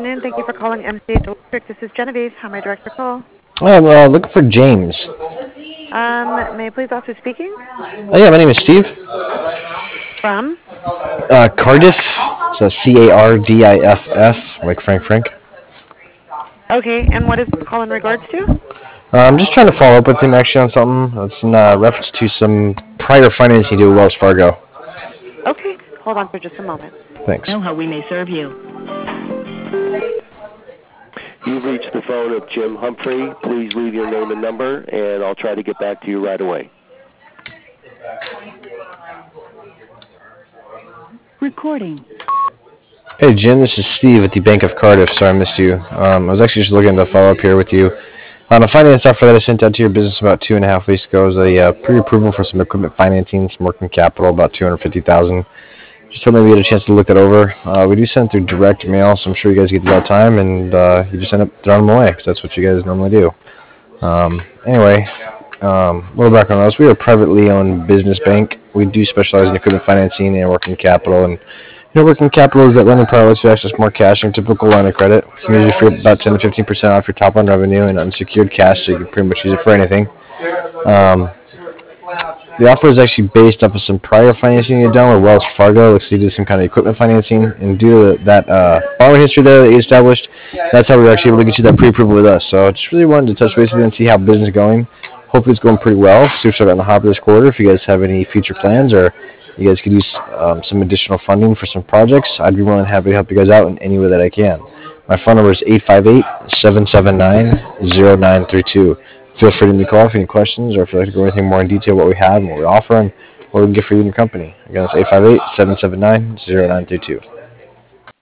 afternoon. Thank you for calling MCH Electric. This is Genevieve. How may I direct your call? I'm looking for James. May I please ask who's speaking? Oh, yeah, my name is Steve. From? Cardiff. So Cardiff, like Frank. Okay, and what is the call in regards to? I'm just trying to follow up with him actually on something. It's in reference to some prior financing to Wells Fargo. Okay, hold on for just a moment. Thanks. Know how we may serve you. You've reached the phone of Jim Humphrey. Please leave your name and number, and I'll try to get back to you right away. Recording. Hey, Jim, this is Steve at the Bank of Cardiff. Sorry I missed you. I was actually just looking to follow up here with you on a finance offer that I sent out to your business about 2.5 weeks ago. It was a pre-approval for some equipment financing, some working capital, about $250,000. Just told me we had a chance to look that over. We do send through direct mail, so I'm sure you guys get it all the time, and you just end up throwing them away because that's what you guys normally do. Anyway, a little background on us. We are a privately owned business bank. We do specialize in equipment financing and working capital, and working capital is that lending product lets you access more cash than typical line of credit. You can use it for about 10 to 15% off your top line revenue and unsecured cash, so you can pretty much use it for anything. The offer is actually based off of some prior financing you've done with Wells Fargo. Looks like you did some kind of equipment financing, and due to that borrowing history there that you established, that's how we were actually able to get you that pre-approval with us. So I just really wanted to touch base with you and see how business is going. Hopefully it's going pretty well. Super on the hop this quarter. If you guys have any future plans or you guys could use some additional funding for some projects, I'd be more than happy to help you guys out in any way that I can. My phone number is 858-779-0932. Feel free to give me a call if you have any questions or if you'd like to go anything more in detail what we have and what we offer and what we can get for you and your company. Again, that's 858-779-0932.